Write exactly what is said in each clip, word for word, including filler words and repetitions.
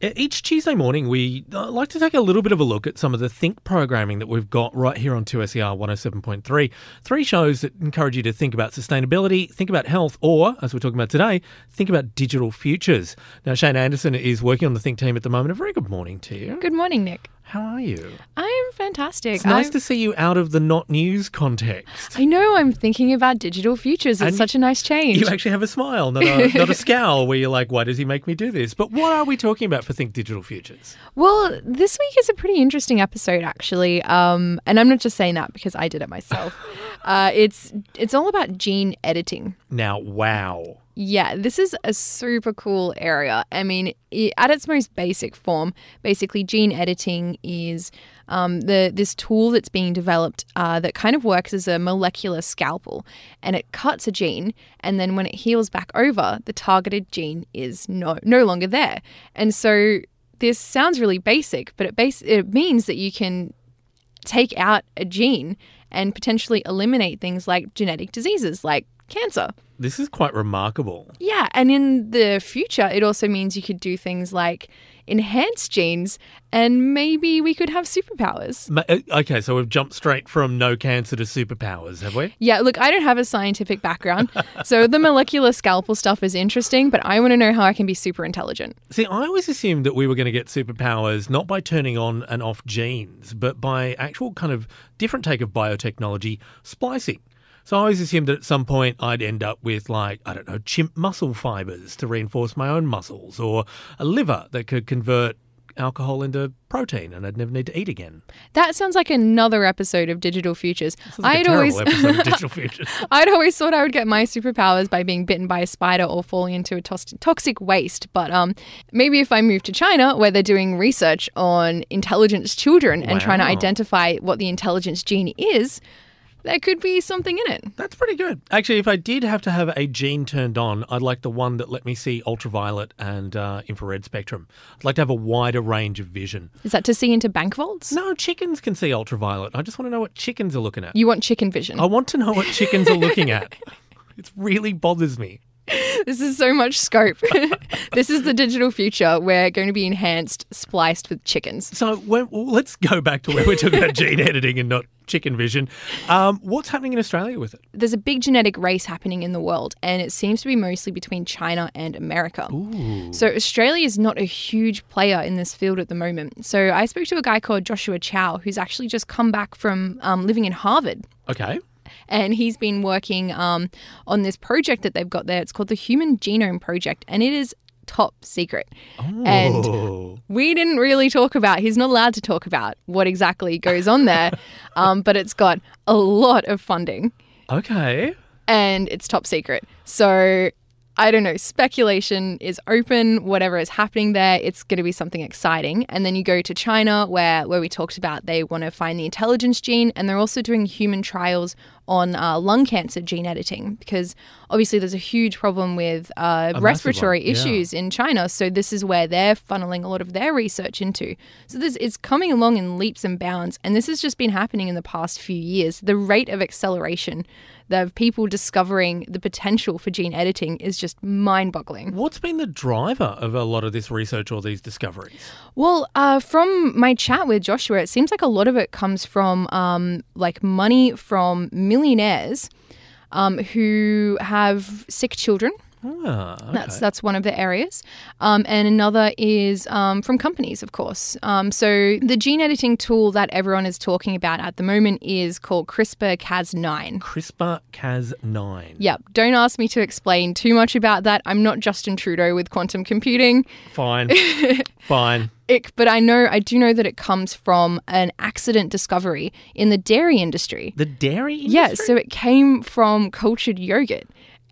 E- Each Tuesday morning, we uh, like to take a little bit of a look at some of the Think programming that we've got right here on two S E R one oh seven point three. Three shows that encourage you to think about sustainability, think about health, or, as we're talking about today, think about digital futures. Now, Shane Anderson is working on the Think team at the moment. A very good morning to you. Good morning, Nick. How are you? I'm fantastic. It's nice I'm... to see you out of the not news context. I know, I'm thinking about digital futures. It's And such a nice change. You actually have a smile, not a, not a scowl where you're like, why does he make me do this? But what are we talking about for Think Digital Futures? Well, this week is a pretty interesting episode, actually. Um, and I'm not just saying that because I did it myself. uh, it's it's all about gene editing. Now, wow. Yeah, this is a super cool area. I mean, it, at its most basic form, basically gene editing is um, the this tool that's being developed uh, that kind of works as a molecular scalpel, and it cuts a gene, and then when it heals back over, the targeted gene is no no longer there. And so this sounds really basic, but it base it means that you can take out a gene and potentially eliminate things like genetic diseases like cancer. This is quite remarkable. Yeah, and in the future, it also means you could do things like enhance genes and maybe we could have superpowers. Ma- Okay, so we've jumped straight from no cancer to superpowers, have we? Yeah, look, I don't have a scientific background, so the molecular scalpel stuff is interesting, but I want to know how I can be super intelligent. See, I always assumed that we were going to get superpowers not by turning on and off genes, but by actual kind of different take of biotechnology, splicing. So I always assumed that at some point I'd end up with, like, I don't know, chimp muscle fibers to reinforce my own muscles, or a liver that could convert alcohol into protein and I'd never need to eat again. That sounds like another episode of Digital Futures. Sounds like I'd a always terrible episode of Digital Futures. I'd always thought I would get my superpowers by being bitten by a spider or falling into a tos- toxic waste. But um, maybe if I move to China, where they're doing research on intelligence children and Wow. trying to identify what the intelligence gene is, there could be something in it. That's pretty good. Actually, if I did have to have a gene turned on, I'd like the one that let me see ultraviolet and uh, infrared spectrum. I'd like to have a wider range of vision. Is that to see into bank vaults? No, chickens can see ultraviolet. I just want to know what chickens are looking at. You want chicken vision. I want to know what chickens are looking at. It really bothers me. This is so much scope. This is the digital future. We're going to be enhanced, spliced with chickens. So when, well, let's go back to where we're talking about gene editing and not chicken vision. Um, what's happening in Australia with it? There's a big genetic race happening in the world, and it seems to be mostly between China and America. Ooh. So Australia is not a huge player in this field at the moment. So I spoke to a guy called Joshua Chow, who's actually just come back from um, living in Harvard. Okay. And he's been working um, on this project that they've got there. It's called the Human Genome Project, and it is top secret. Oh. And we didn't really talk about, he's not allowed to talk about what exactly goes on there, um, but it's got a lot of funding. Okay. And it's top secret. So I don't know, speculation is open, whatever is happening there, it's going to be something exciting. And then you go to China where, where we talked about they want to find the intelligence gene, and they're also doing human trials on uh, lung cancer gene editing, because obviously there's a huge problem with uh, respiratory one, yeah. issues in China. So this is where they're funneling a lot of their research into. So this is coming along in leaps and bounds. And this has just been happening in the past few years. The rate of acceleration of people discovering the potential for gene editing is just mind-boggling. What's been the driver of a lot of this research or these discoveries? Well, uh, from my chat with Joshua, it seems like a lot of it comes from um, like money from millionaires um, who have sick children. Ah, okay. That's that's one of the areas. Um, and another is um, from companies, of course. Um, so the gene editing tool that everyone is talking about at the moment is called CRISPR Cas nine. CRISPR Cas nine. Yep. Don't ask me to explain too much about that. I'm not Justin Trudeau with quantum computing. Fine. Fine. Ick, but I know I do know that it comes from an accident discovery in the dairy industry. The dairy industry? Yeah, so it came from cultured yogurt.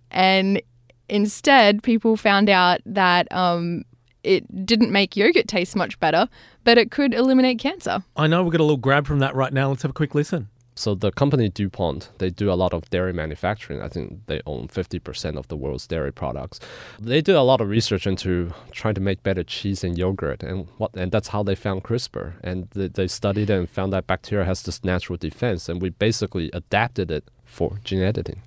And instead, people found out that um, it didn't make yogurt taste much better, but it could eliminate cancer. I know we've got a little grab from that right now. Let's have a quick listen. So the company DuPont, they do a lot of dairy manufacturing. I think they own fifty percent of the world's dairy products. They did a lot of research into trying to make better cheese and yogurt, and what, and that's how they found CRISPR. And they, they studied it and found that bacteria has this natural defense, and we basically adapted it for gene editing.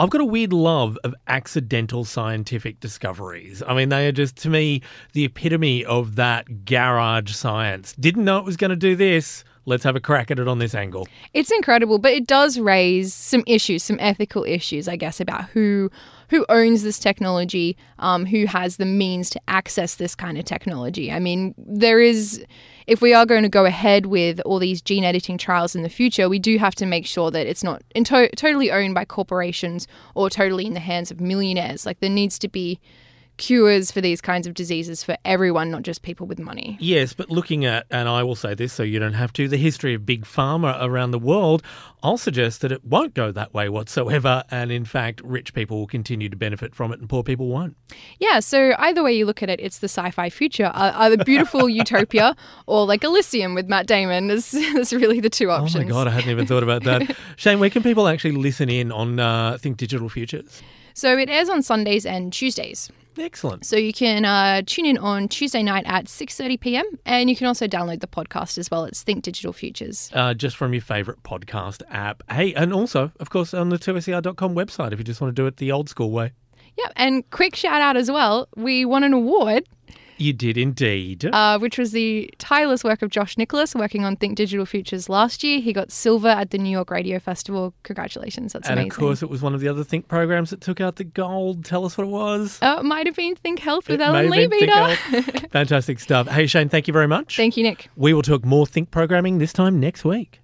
I've got a weird love of accidental scientific discoveries. I mean, they are just, to me, the epitome of that garage science. Didn't know it was going to do this. Let's have a crack at it on this angle. It's incredible, but it does raise some issues, some ethical issues, I guess, about who who owns this technology, um, who has the means to access this kind of technology. I mean, there is, if we are going to go ahead with all these gene editing trials in the future, we do have to make sure that it's not in to- totally owned by corporations or totally in the hands of millionaires. Like, there needs to be cures for these kinds of diseases for everyone, not just people with money. Yes, but looking at, and I will say this so you don't have to, the history of big pharma around the world, I'll suggest that it won't go that way whatsoever. And in fact, rich people will continue to benefit from it and poor people won't. Yeah, so either way you look at it, it's the sci-fi future. Uh, either beautiful utopia or like Elysium with Matt Damon. There's, there's really the two options. Oh my God, I hadn't even thought about that. Shane, where can people actually listen in on uh, Think Digital Futures? So it airs on Sundays and Tuesdays. Excellent. So you can uh, tune in on Tuesday night at six thirty p.m. and you can also download the podcast as well. It's Think Digital Futures. Uh, just from your favourite podcast app. Hey, and also, of course, on the two S E R dot com website if you just want to do it the old school way. Yeah, and quick shout out as well. We won an award. You did indeed. Uh, which was the tireless work of Josh Nicholas working on Think Digital Futures last year. He got silver at the New York Radio Festival. Congratulations. That's and amazing. And of course, it was one of the other Think programs that took out the gold. Tell us what it was. Uh, it might have been Think Health with it Ellen may have been Leabeater. Think Health. Fantastic stuff. Hey, Shane, thank you very much. Thank you, Nick. We will talk more Think programming this time next week.